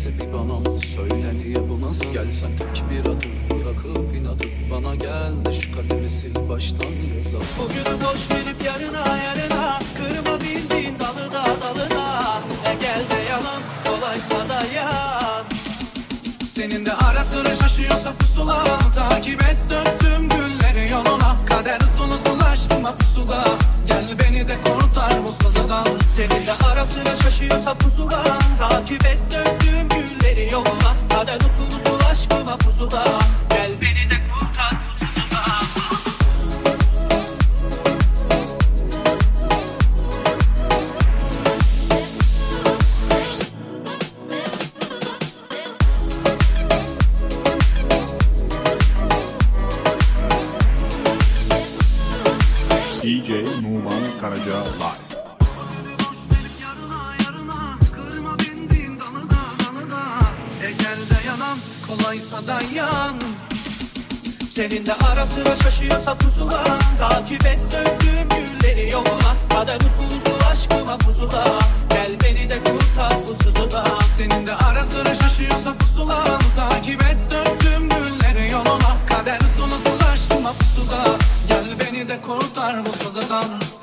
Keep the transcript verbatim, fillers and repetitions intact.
neyse bir bana söyle niye bu nazar. Gel sen tek bir adım bırakıp inadı bana gel de şu kademi sil baştan yazalım. Bugünü boş verip yarına yarına kırma bildiğin dalına dalına. E gel de yalan kolaysa dayan. Senin de ara sıra şaşıyorsa pusula, takip et döktüm gülleri yoluna. Kader uzun uzun aşkıma pusula, gel beni de kurtar bu sızıdan. Senin de ara sıra şaşıyorsa pusula, takip et döktüm gülleri yoluna. Kader usul usul aşkıma pusula, gel beni de kurtar bu sızıdan. D J Numan Karaca Live. E gel de yalan kolaysa dayan. Senin de ara sıra şaşıyorsa pusula, takip et döktüm gülleri yoluna. Kader usul usul aşkıma pusula, gel beni de kurtar bu sızıdan. Senin de ara sıra şaşıyorsa pusula, takip et döktüm gülleri yoluna. Kader uzun uzun aşkıma pusula, gel beni de kurtar bu sızıdan.